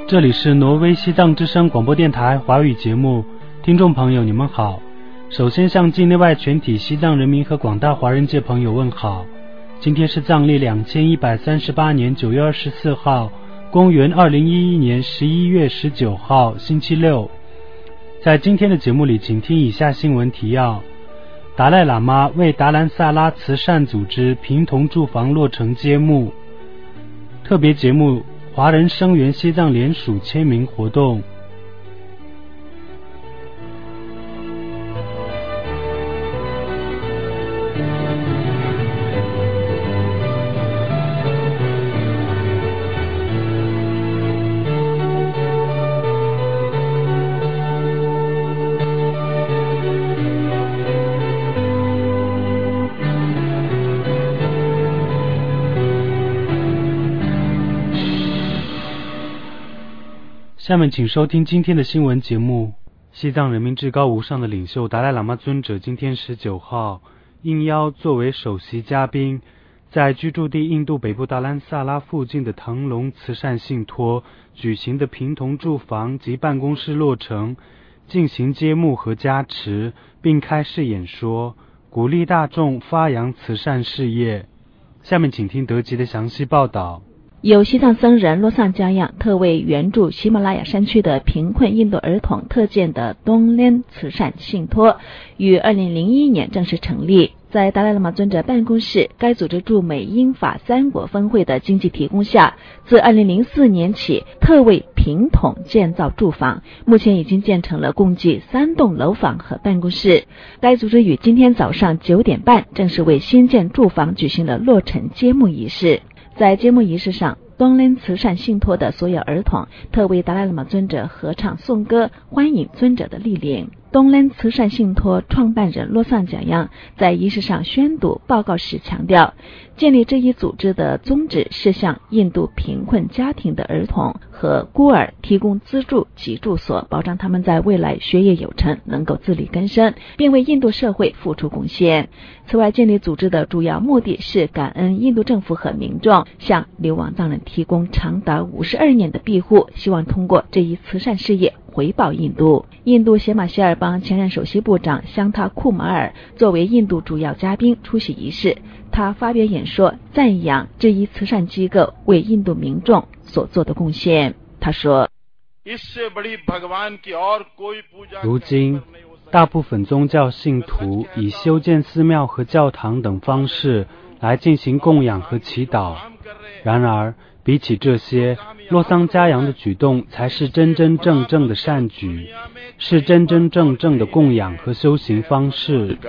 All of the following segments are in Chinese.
这里是挪威西藏之声广播电台华语节目，听众朋友你们好。首先向境内外全体西藏人民和广大华人界朋友问好。今天是藏历2138年9月24号，公元2011年11月19号，星期六。在今天的节目里，请听以下新闻提要：达赖喇嘛为达兰萨拉慈善组织贫童住房落成揭幕；特别节目华人声援西藏联署签名活动。下面请收听今天的新闻节目。西藏人民至高无上的领袖达赖喇嘛尊者今天19号应邀作为首席嘉宾，在居住地印度北部达兰萨拉附近的腾龙慈善信托举行的贫童住房及办公室落成进行揭幕和加持，并开示演说，鼓励大众发扬慈善事业。下面请听德吉的详细报道。 由西藏僧人洛桑嘉样特为援助喜马拉雅山区的贫困印度儿童特建的东莲慈善信托于2001年正式成立。在达赖喇嘛尊者办公室，该组织驻美英法三国分会的经济提供下，自2004年起特为贫童建造住房，目前已经建成了共计3栋楼房和办公室。该组织于今天早上9点半正式为新建住房举行了落成揭幕仪式。在揭幕仪式上，东莲慈善信托的所有儿童特为达赖喇嘛尊者合唱颂歌，欢迎尊者的莅临。东莲慈善信托创办人洛桑嘉样在仪式上宣读报告时强调，建立这一组织的宗旨是向印度贫困家庭的儿童和孤儿提供资助及住所，保障他们在未来学业有成，能够自力更生，并为印度社会付出贡献。此外，建立组织的主要目的是感恩印度政府和民众向流亡藏人提供长达52年的庇护，希望通过这一慈善事业回报印度。印度邪马歇尔邦前任首席部长香塔库马尔作为印度主要嘉宾出席仪式，他发表演说，赞扬这一慈善机构为印度民众所做的贡献。他说， 如今大部分宗教信徒以修建寺庙和教堂等方式来进行供养和祈祷，然而比起这些，洛桑嘉样的举动才是真真正正的善举，是真真正正的供养和修行方式。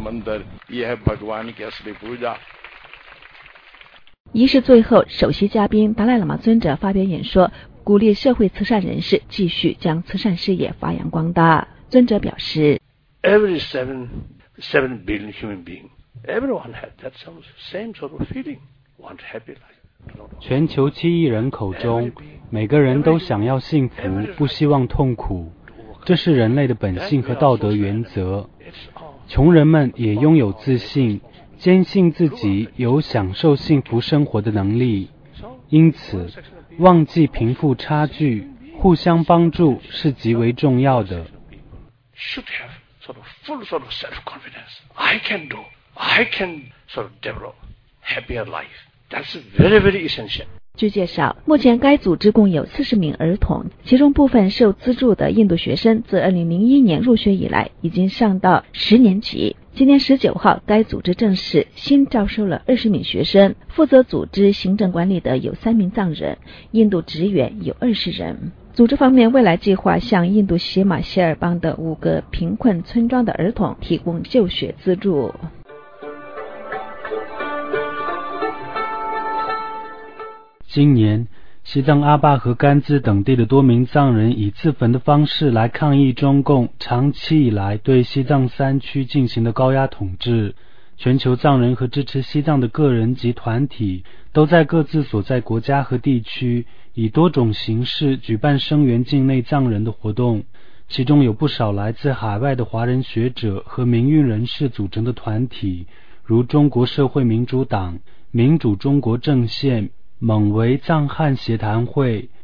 仪式最后，首席嘉宾达赖喇嘛尊者发表演说，鼓励社会慈善人士继续将慈善事业发扬光大。尊者表示， Every 7 billion human being, everyone had that same sort of feeling, want happy life. 全球7亿人口中，每个人都想要幸福，不希望痛苦，这是人类的本性和道德原则。穷人们也拥有自信，坚信自己有享受幸福生活的能力，因此忘记贫富差距，互相帮助是极为重要的。 Should have sort of full sort of self-confidence. I can sort of develop happier life.That's very, very essential. 据介绍，目前该组织共有40名儿童，其中部分受资助的印度学生自2001年入学以来，已经上到10年级。今年19号，该组织正式新招收了20名学生，负责组织行政管理的有3名藏人，印度职员有20人。组织方面未来计划向印度邪马歇尔邦的5个贫困村庄的儿童提供就学资助。 今年，西藏阿坝和甘孜等地的多名藏人以自焚的方式来抗议中共长期以来对西藏3区进行的高压统治。全球藏人和支持西藏的个人及团体都在各自所在国家和地区以多种形式举办声援境内藏人的活动，其中有不少来自海外的华人学者和民运人士组成的团体，如中国社会民主党、民主中国阵线、蒙维藏汉协谈会、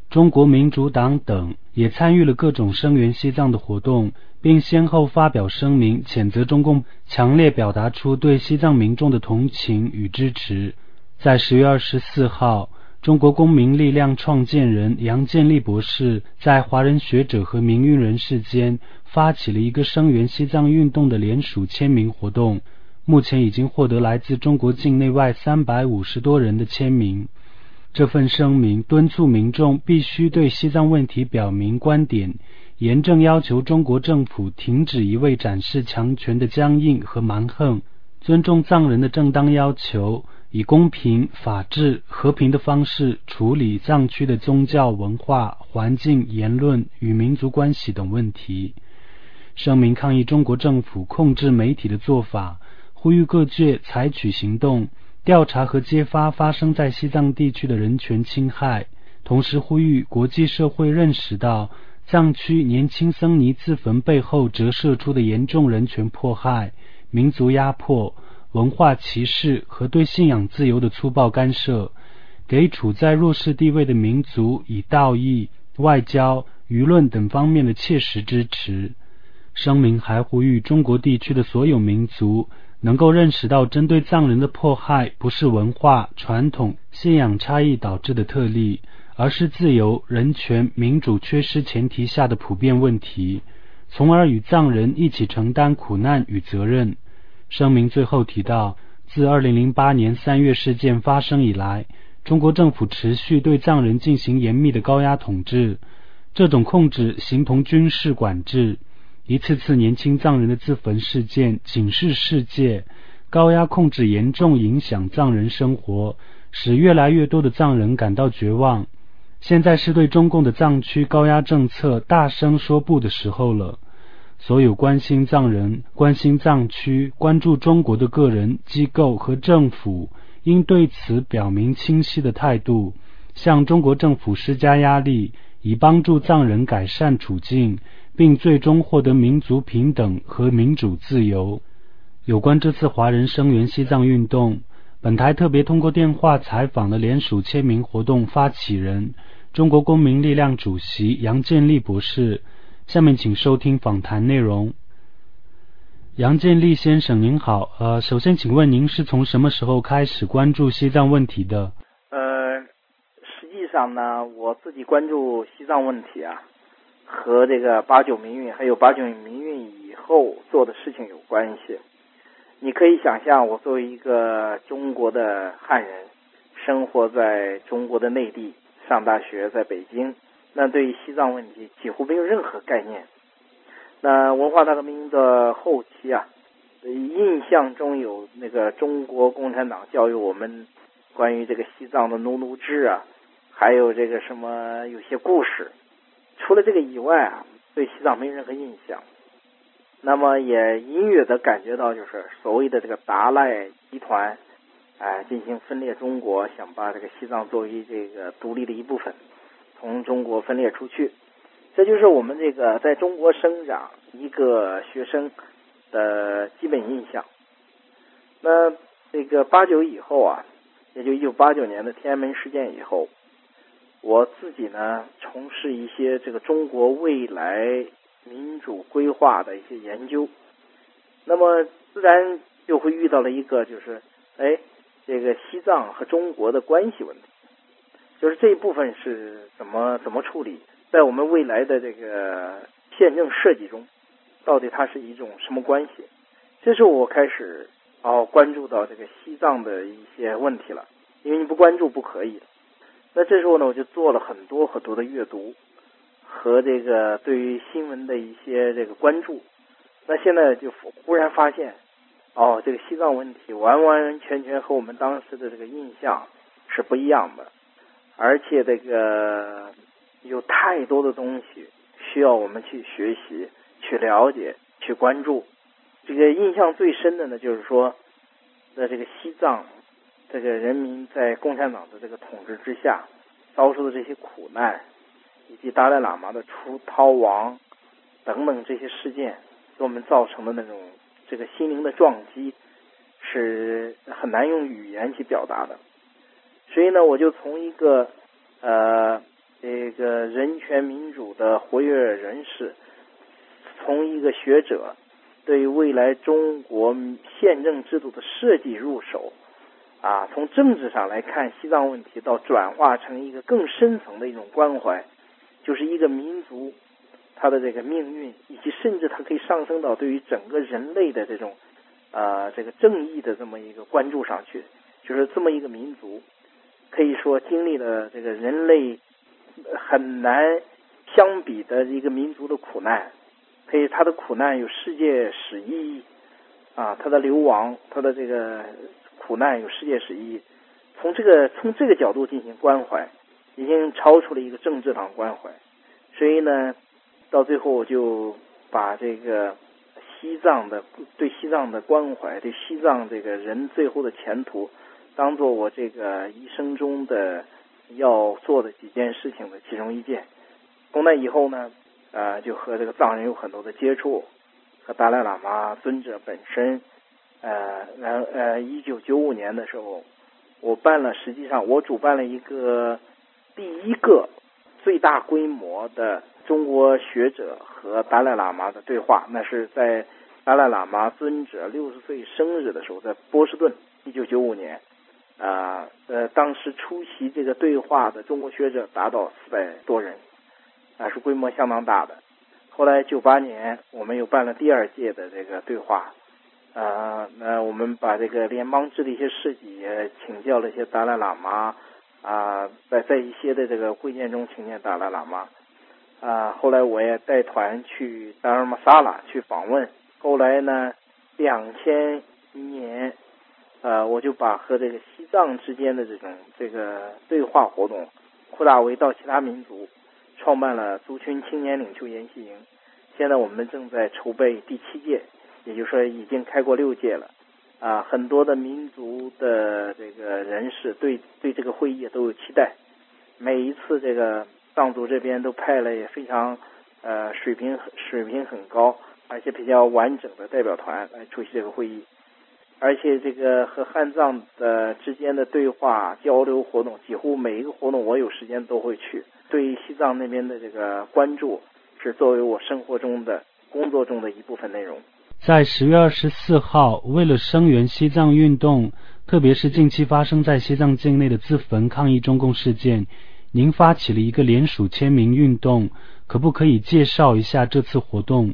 中国民主党等也参与了各种声援西藏的活动，并先后发表声明谴责中共，强烈表达出对西藏民众的同情与支持。在10月24号，中国公民力量创建人杨建立博士在华人学者和民运人士间发起了一个声援西藏运动的联署签名活动，目前已经获得来自中国境内外350多人的签名。这份声明敦促民众必须对西藏问题表明观点，严正要求中国政府停止一味展示强权的僵硬和蛮横，尊重藏人的正当要求，以公平、法治、和平的方式处理藏区的宗教、文化、环境、言论与民族关系等问题。声明抗议中国政府控制媒体的做法，呼吁各界采取行动，调查和揭发发生在西藏地区的人权侵害，同时呼吁国际社会认识到藏区年轻僧尼自焚背后折射出的严重人权迫害、民族压迫、文化歧视和对信仰自由的粗暴干涉，给处在弱势地位的民族以道义、外交、舆论等方面的切实支持。声明还呼吁中国地区的所有民族能够认识到针对藏人的迫害不是文化、传统、信仰差异导致的特例，而是自由、人权、民主缺失前提下的普遍问题，从而与藏人一起承担苦难与责任。声明最后提到，自2008年3月事件发生以来，中国政府持续对藏人进行严密的高压统治，这种控制形同军事管制。一次次年轻藏人的自焚事件警示世界，高压控制严重影响藏人生活，使越来越多的藏人感到绝望。现在是对中共的藏区高压政策大声说不的时候了。所有关心藏人、关心藏区、关注中国的个人、机构和政府，应对此表明清晰的态度，向中国政府施加压力，以帮助藏人改善处境，并最终获得民族平等和民主自由。有关这次华人声援西藏运动，本台特别通过电话采访了联署签名活动发起人、中国公民力量主席杨建立博士。下面请收听访谈内容。杨建立先生您好，首先请问您是从什么时候开始关注西藏问题的？ 实际上呢，我自己关注西藏问题啊，和这个89民运还有89民运以后做的事情有关系。你可以想象，我作为一个中国的汉人，生活在中国的内地，上大学在北京，那对于西藏问题几乎没有任何概念。那文化大革命的后期啊，印象中有那个中国共产党教育我们关于这个西藏的奴奴制啊，还有这个什么有些故事。除了这个以外啊，对西藏没有任何印象。那么也隐约的感觉到，就是所谓的这个达赖集团进行分裂中国，想把这个西藏作为这个独立的一部分，从中国分裂出去。这就是我们这个在中国生长一个学生的基本印象。那这个89以后啊，也就1989年的天安门事件以后，我自己呢从事一些这个中国未来民主规划的一些研究，那么自然就会遇到了一个就是这个西藏和中国的关系问题，就是这一部分是怎么处理，在我们未来的这个宪政设计中，到底它是一种什么关系？这时候我开始关注到这个西藏的一些问题了，因为你不关注不可以。那这时候呢，我就做了很多的阅读和这个对于新闻的一些这个关注。那现在就忽然发现，这个西藏问题完完全全和我们当时的这个印象是不一样的，而且这个有太多的东西需要我们去学习、去了解、去关注。这个印象最深的呢，就是说，在这个西藏这个人民在共产党的这个统治之下遭受的这些苦难，以及达赖喇嘛的逃亡等等这些事件给我们造成的那种这个心灵的撞击，是很难用语言去表达的。所以呢，我就从一个这个人权民主的活跃人士，从一个学者对未来中国宪政制度的设计入手，从政治上来看西藏问题，到转化成一个更深层的一种关怀，就是一个民族它的这个命运，以及甚至它可以上升到对于整个人类的这种这个正义的这么一个关注上去。就是这么一个民族，可以说经历了这个人类很难相比的一个民族的苦难，所以他的苦难有世界史意义他的流亡，他的这个苦难有世界史意义。从这个角度进行关怀，已经超出了一个政治上关怀。所以呢，到最后我就把这个对西藏的关怀，对西藏这个人最后的前途，当做我这个一生中的要做的几件事情的其中一件。从那以后呢，就和这个藏人有很多的接触，和达赖喇嘛尊者本身。1995年的时候，实际上我主办了第一个最大规模的中国学者和达赖喇嘛的对话，那是在达赖喇嘛尊者60岁生日的时候，在波士顿，1995年。当时出席这个对话的中国学者达到400多人，是规模相当大的。后来98年我们又办了第2届的这个对话，那我们把这个联邦制的一些事迹也请教了一些达赖喇嘛，在一些的这个会见中请见达赖喇嘛，后来我也带团去达尔马萨拉去访问。后来呢，2000年。我就把和这个西藏之间的这个对话活动扩大为到其他民族，创办了族群青年领袖研习营。现在我们正在筹备第7届，也就是说已经开过6届了。很多的民族的这个人士对这个会议都有期待。每一次这个藏族这边都派了也非常水平很高，而且比较完整的代表团来出席这个会议。而且这个和汉藏的之间的对话交流活动，几乎每一个活动我有时间都会去。对西藏那边的这个关注是作为我生活中的工作中的一部分内容。 在10月24号，为了声援西藏运动，特别是近期发生在西藏境内的自焚抗议中共事件，您发起了一个联署签名运动，可不可以介绍一下这次活动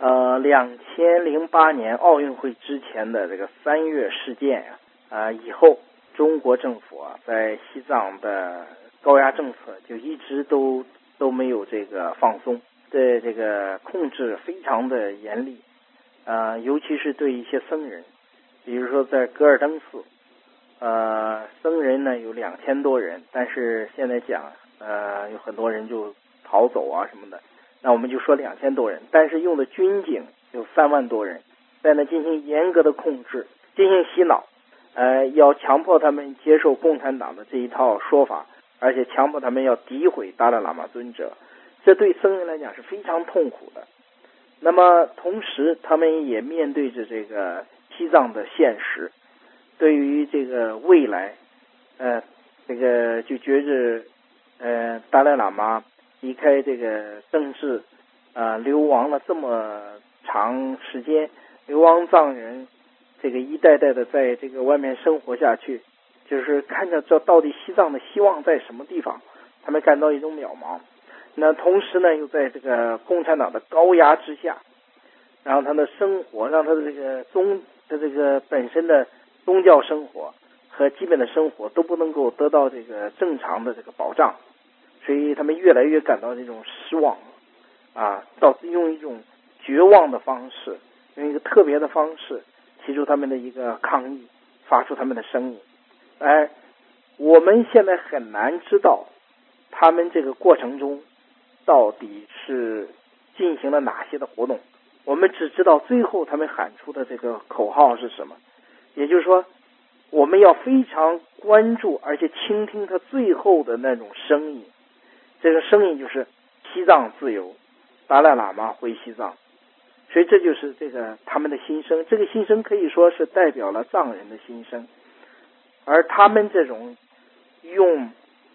？2008年奥运会之前的这个3月事件以后，中国政府在西藏的高压政策就一直都没有这个放松，对这个控制非常的严厉，尤其是对一些僧人，比如说在噶尔登寺，僧人呢有2000多人，但是现在讲有很多人就逃走什么的。那我们就说2000多人，但是用的军警有3万多人，在那进行严格的控制，进行洗脑，要强迫他们接受共产党的这一套说法，而且强迫他们要诋毁达赖喇嘛尊者，这对僧人来讲是非常痛苦的。那么同时他们也面对着这个西藏的现实，对于这个未来这个就觉着达赖喇嘛离开这个政治流亡了这么长时间，流亡藏人这个一代代的在这个外面生活下去，就是看着这到底西藏的希望在什么地方，他们感到一种渺茫。那同时呢又在这个共产党的高压之下，然后他的生活，让他的这个本身的宗教生活和基本的生活都不能够得到这个正常的这个保障，所以他们越来越感到这种失望导致用一种绝望的方式，用一个特别的方式提出他们的一个抗议，发出他们的声音。我们现在很难知道他们这个过程中到底是进行了哪些的活动，我们只知道最后他们喊出的这个口号是什么。也就是说，我们要非常关注而且倾听他最后的那种声音，这个声音就是西藏自由，达赖喇嘛回西藏。所以这就是这个他们的心声，这个心声可以说是代表了藏人的心声。而他们这种用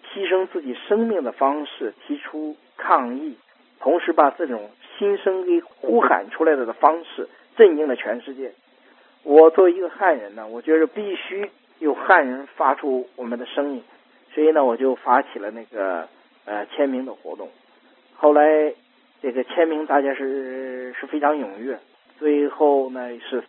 牺牲自己生命的方式提出抗议，同时把这种心声给呼喊出来的方式震惊了全世界。我作为一个汉人呢，我觉得必须有汉人发出我们的声音，所以呢，我就发起了那个签名的活动。后来这个签名大家是非常踊跃，最后呢是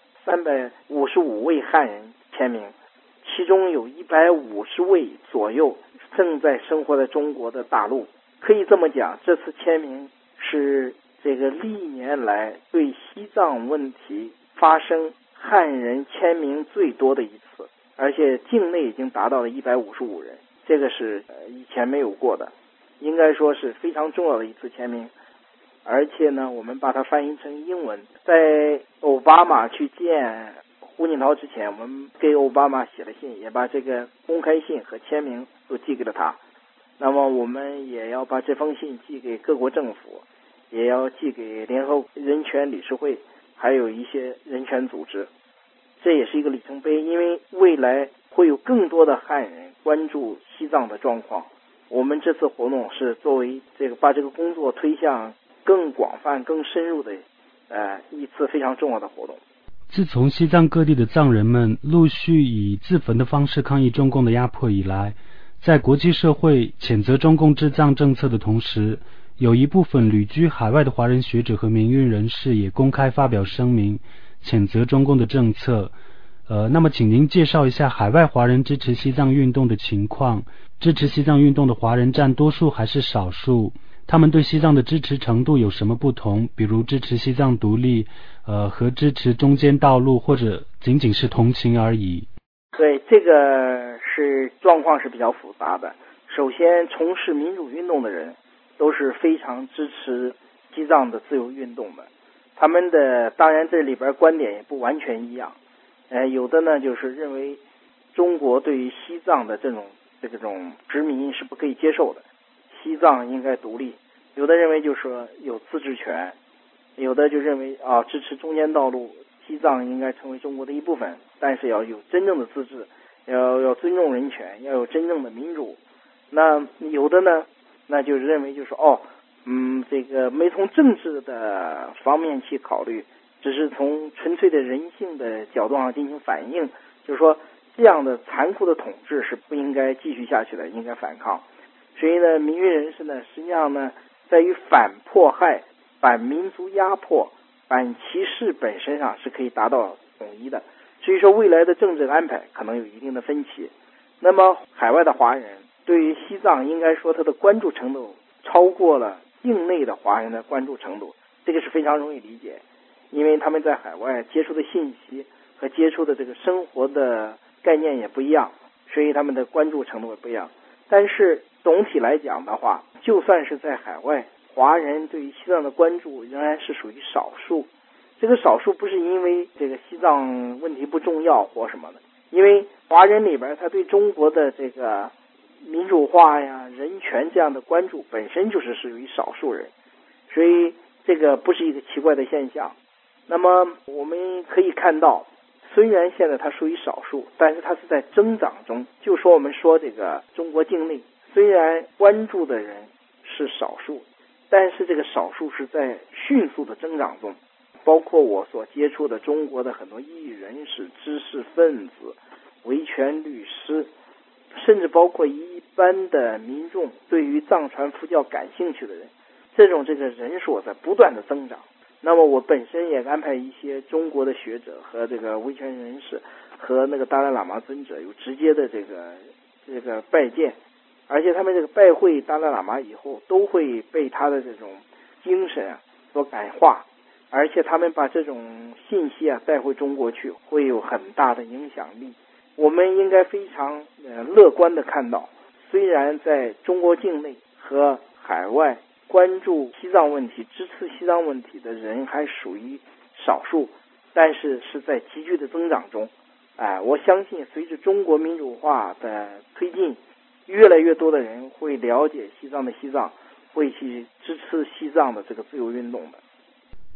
355位汉人签名，其中有150位左右正在生活在中国的大陆。可以这么讲，这次签名是这个历年来对西藏问题发生汉人签名最多的一次，而且境内已经达到了155人，这个是以前没有过的，应该说是非常重要的一次签名。而且呢，我们把它翻译成英文，在奥巴马去见胡锦涛之前，我们给奥巴马写了信，也把这个公开信和签名都寄给了他。那么我们也要把这封信寄给各国政府，也要寄给联合人权理事会，还有一些人权组织。这也是一个里程碑，因为未来会有更多的汉人关注西藏的状况。我们这次活动是作为把这个工作推向更广泛、更深入的一次非常重要的活动。 自从西藏各地的藏人们陆续以自焚的方式抗议中共的压迫以来，在国际社会谴责中共治藏政策的同时，有一部分旅居海外的华人学者和民运人士也公开发表声明，谴责中共的政策。那么请您介绍一下海外华人支持西藏运动的情况，支持西藏运动的华人占多数还是少数？他们对西藏的支持程度有什么不同？比如支持西藏独立，和支持中间道路，或者仅仅是同情而已。 对，这个状况是比较复杂的。首先，从事民主运动的人都是非常支持西藏的自由运动的，他们的当然这里边观点也不完全一样。有的呢就是认为中国对于西藏的这种殖民是不可以接受的，西藏应该独立。有的认为就是说有自治权，有的就认为支持中间道路，西藏应该成为中国的一部分，但是要有真正的自治，要尊重人权，要有真正的民主。那有的呢，那就认为就是这个没从政治的方面去考虑，只是从纯粹的人性的角度上进行反应，就是说这样的残酷的统治是不应该继续下去的，应该反抗。所以呢，民运人士呢，实际上呢，在于反迫害、反民族压迫、反歧视本身上是可以达到统一的。所以说，未来的政治安排可能有一定的分歧。那么，海外的华人对于西藏，应该说他的关注程度超过了境内的华人的关注程度，这个是非常容易理解，因为他们在海外接触的信息和接触的这个生活的概念也不一样，所以他们的关注程度也不一样。但是总体来讲的话，就算是在海外，华人对于西藏的关注仍然是属于少数。这个少数不是因为这个西藏问题不重要或什么的，因为华人里边他对中国的这个民主化呀、人权这样的关注本身就是属于少数人，所以这个不是一个奇怪的现象。那么我们可以看到，虽然现在它属于少数，但是它是在增长中。就说我们说这个中国境内，虽然关注的人是少数，但是这个少数是在迅速的增长中。包括我所接触的中国的很多异议人士、知识分子、维权律师，甚至包括一般的民众，对于藏传佛教感兴趣的人，这个人数在不断的增长。那么我本身也安排一些中国的学者和这个维权人士和那个达赖喇嘛尊者有直接的这个拜见，而且他们这个拜会达赖喇嘛以后，都会被他的这种精神所感化，而且他们把这种信息带回中国去，会有很大的影响力。我们应该非常乐观的看到，虽然在中国境内和海外关注西藏问题、支持西藏问题的人还属于少数，但是是在急剧的增长中。我相信随着中国民主化的推进，越来越多的人会了解西藏的西藏，会去支持西藏的这个自由运动的。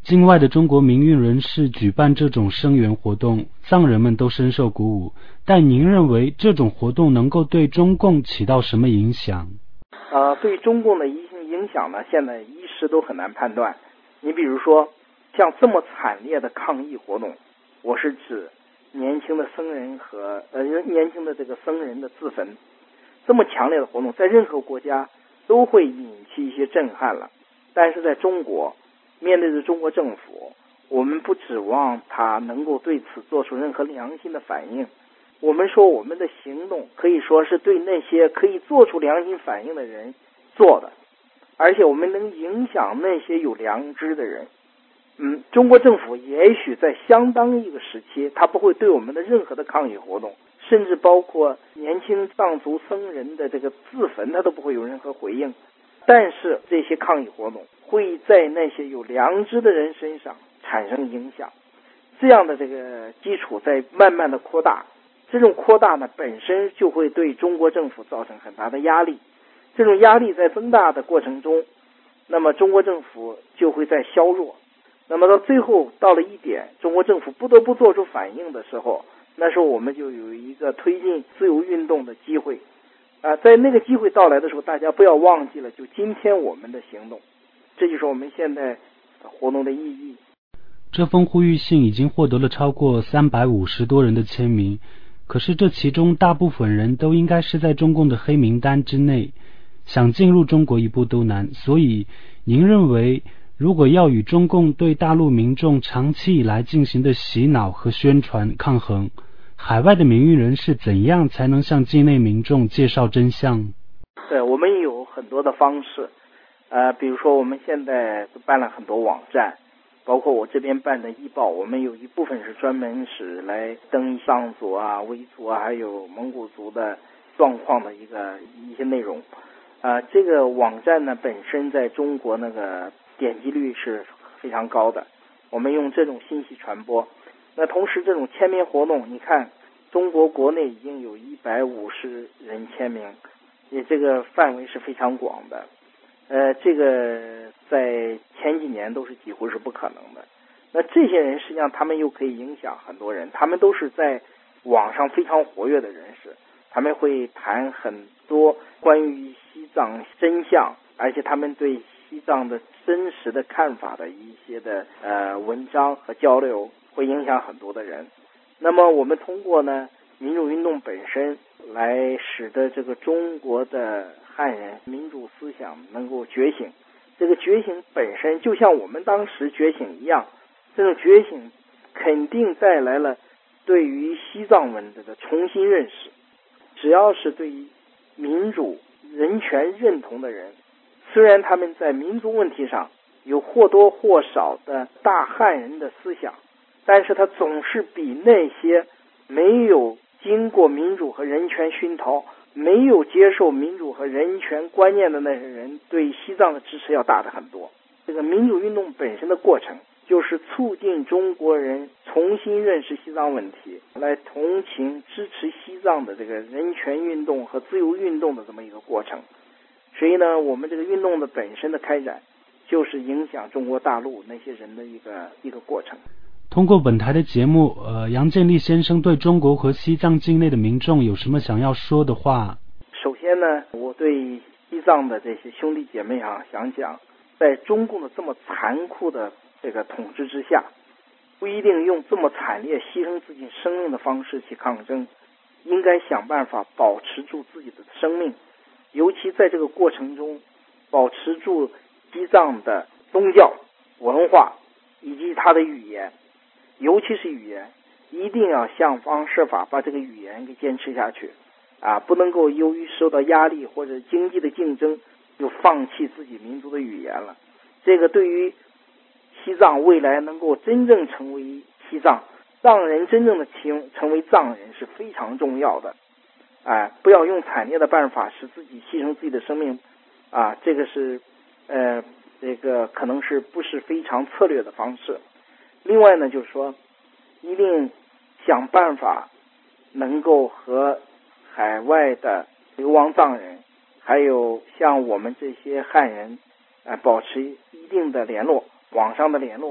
境外的中国民运人士举办这种声援活动，藏人们都深受鼓舞。但您认为这种活动能够对中共起到什么影响？ 对中共的影响呢，现在一时都很难判断。你比如说，像这么惨烈的抗议活动，我是指年轻的僧人和年轻的这个僧人的自焚，这么强烈的活动，在任何国家都会引起一些震撼了。但是在中国，面对着中国政府，我们不指望他能够对此做出任何良心的反应。我们说我们的行动可以说是对那些可以做出良心反应的人做的，而且我们能影响那些有良知的人。中国政府也许在相当一个时期，他不会对我们的任何的抗议活动，甚至包括年轻藏族僧人的这个自焚，他都不会有任何回应。但是这些抗议活动会在那些有良知的人身上产生影响，这样的这个基础在慢慢的扩大。这种扩大呢，本身就会对中国政府造成很大的压力。这种压力在增大的过程中，那么中国政府就会在削弱。那么到最后到了一点，中国政府不得不做出反应的时候，那时候我们就有一个推进自由运动的机会。在那个机会到来的时候，大家不要忘记了就今天我们的行动，这就是我们现在活动的意义。 这封呼吁信已经获得了超过350多人的签名，可是这其中大部分人都应该是在中共的黑名单之内，想进入中国一步都难。所以您认为，如果要与中共对大陆民众长期以来进行的洗脑和宣传抗衡，海外的民运人士怎样才能向境内民众介绍真相？ 对，我们有很多的方式，比如说我们现在都办了很多网站，包括我这边办的易报，我们有一部分是专门是来登藏族啊、维族啊还有蒙古族的状况的一些内容。这个网站呢本身在中国那个点击率是非常高的，我们用这种信息传播。那同时这种签名活动，你看中国国内已经有150人签名，也这个范围是非常广的。这个在前几年都是几乎是不可能的。那这些人实际上他们又可以影响很多人，他们都是在网上非常活跃的人士，他们会谈很多关于西藏真相，而且他们对西藏的真实的看法的一些的文章和交流，会影响很多的人。那么我们通过呢民主运动本身来使得这个中国的汉人民主思想能够觉醒。这个觉醒本身就像我们当时觉醒一样，这种觉醒肯定带来了对于西藏问题的重新认识。只要是对于民主人权认同的人，虽然他们在民族问题上有或多或少的大汉人的思想，但是他总是比那些没有经过民主和人权熏陶，没有接受民主和人权观念的那些人对西藏的支持要大得很多。这个民主运动本身的过程就是促进中国人重新认识西藏问题，来同情支持西藏的这个人权运动和自由运动的这么一个过程。所以呢，我们这个运动的本身的开展就是影响中国大陆那些人的一个过程。 通过本台的节目，杨建立先生对中国和西藏境内的民众有什么想要说的话？ 首先呢，我对西藏的这些兄弟姐妹想讲，在中共的这么残酷的这个统治之下，不一定用这么惨烈牺牲自己生命的方式去抗争，应该想办法保持住自己的生命，尤其在这个过程中保持住西藏的宗教文化以及它的语言，尤其是语言，一定要想方设法把这个语言给坚持下去不能够由于受到压力或者经济的竞争就放弃自己民族的语言了。这个对于西藏未来能够真正成为西藏人真正的成为藏人是非常重要的。不要用惨烈的办法使自己牺牲自己的生命这个是这个可能是不是非常策略的方式。另外呢，就是说一定想办法能够和海外的流亡藏人还有像我们这些汉人保持一定的联络，网上的联络，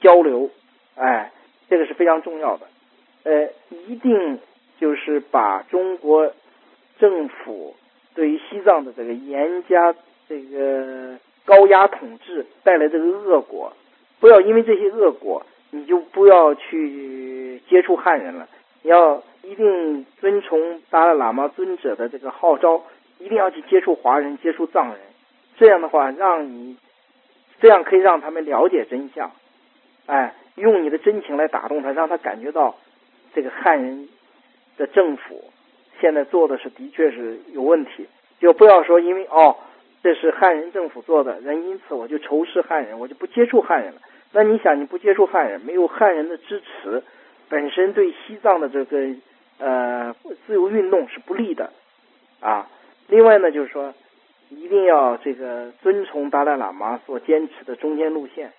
交流，这个是非常重要的。一定就是把中国政府对于西藏的这个严加这个高压统治带来这个恶果，不要因为这些恶果你就不要去接触汉人了，你要一定遵从达赖喇嘛尊者的这个号召，一定要去接触华人，接触藏人，这样的话这样可以让他们了解真相，用你的真情来打动他，让他感觉到这个汉人的政府现在做的是的确是有问题，就不要说因为这是汉人政府做的，因此我就仇视汉人，我就不接触汉人了。那你想，你不接触汉人，没有汉人的支持，本身对西藏的这个自由运动是不利的啊。另外呢，就是说一定要这个遵从达赖喇嘛所坚持的中间路线。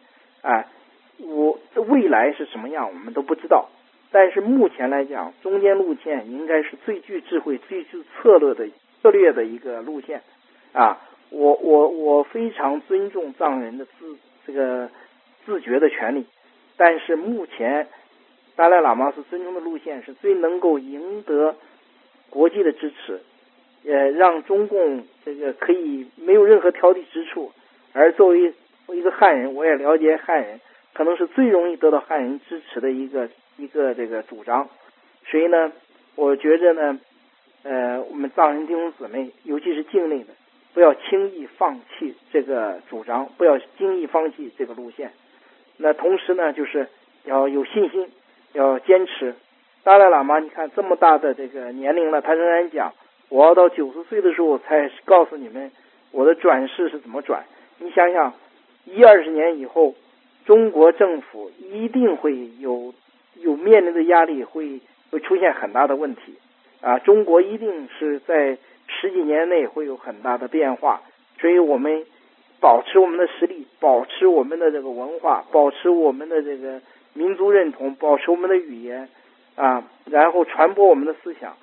未来是什么样我们都不知道，但是目前来讲，中间路线应该是最具智慧、最具策略的一个路线啊。我非常尊重藏人的自觉的权利，但是目前达赖喇嘛所尊重的路线是最能够赢得国际的支持，让中共这个可以没有任何挑剔之处。而作为一个汉人，我也了解汉人，可能是最容易得到汉人支持的一个这个主张。所以呢，我觉着呢，我们藏人弟兄姊妹，尤其是境内的，不要轻易放弃这个主张，不要轻易放弃这个路线。那同时呢，就是要有信心，要坚持。达赖喇嘛你看这么大的这个年龄了，他仍然讲，我要到90岁的时候才告诉你们我的转世是怎么转。你想想，20年以后，中国政府一定会有面临的压力，会出现很大的问题啊！中国一定是在10几年内会有很大的变化，所以我们保持我们的实力，保持我们的这个文化，保持我们的这个民族认同，保持我们的语言啊，然后传播我们的思想，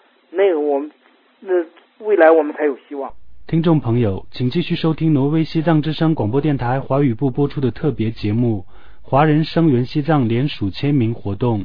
未来我们才有希望。 听众朋友，请继续收听挪威西藏之声广播电台华语部播出的特别节目《华人声援西藏联署签名活动》。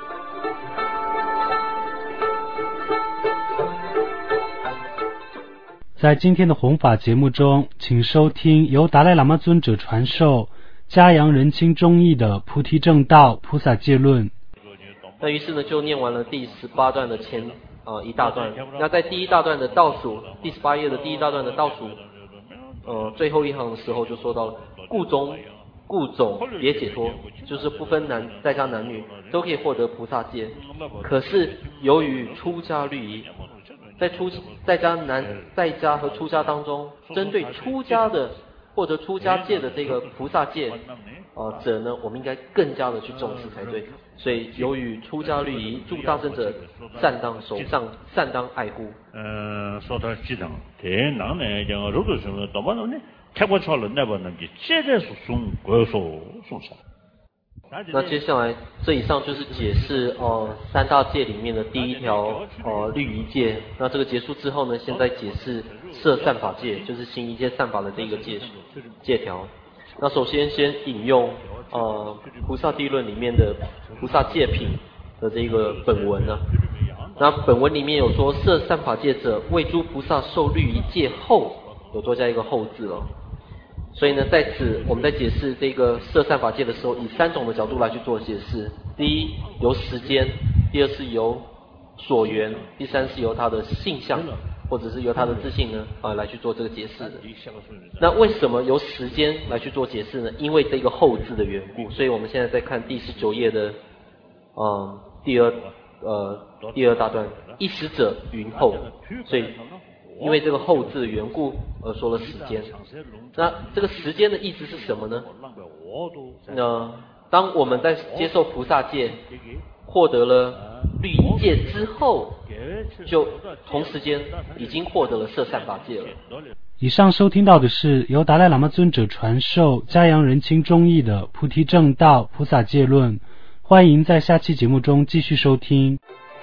在今天的弘法节目中，请收听由达赖喇嘛尊者传授嘉阳仁钦中译的《菩提正道菩萨戒论》。 那于是呢，就念完了第18段的一大段。那在第一大段的倒数，第18页的第一大段的倒数，最后一行的时候就说到了故种别解脱，就是不分在家男女都可以获得菩萨戒。可是由于出家律仪，在家和出家当中，针对出家的或者出家戒的这个菩萨戒者呢，我们应该更加的去重视才对。所以由于出家律仪，祝大圣者善当守障，善当爱护。 说到这种天南呢，讲如果什么多么呢，开过桥了那么能给现在是送上。 那接下来这以上就是解释三大戒里面的第一条律仪戒。那这个结束之后呢，现在解释摄善法戒，就是行一切善法的这个戒条。那首先引用菩萨地论里面的菩萨戒品的这个本文呢。那本文里面有说，摄善法戒者为诸菩萨受律仪戒后，有多加一个后字了。所以呢，在此我们在解释这个摄善法戒的时候，以3种的角度来去做解释。第一，由时间；第二是由所缘；第三是由他的性相，或者是由他的自信呢来去做这个解释的。那为什么由时间来去做解释呢？因为这个后字的缘故。所以我们现在在看第19页的第二大段，一时者云后。所以因为这个后字的缘故而说了时间。那这个时间的意思是什么呢？那当我们在接受菩萨戒，获得了律仪戒之后，就同时间已经获得了摄善法戒了。 以上收听到的是由达赖喇嘛尊者传授嘉阳仁钦中译的《菩提正道菩萨戒论》，欢迎在下期节目中继续收听。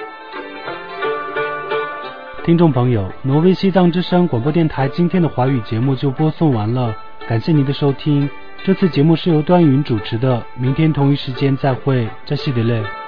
听众朋友，挪威西藏之声广播电台今天的华语节目就播送完了，感谢您的收听， 这次节目是由端云主持的，明天同一时间再会，扎西德勒。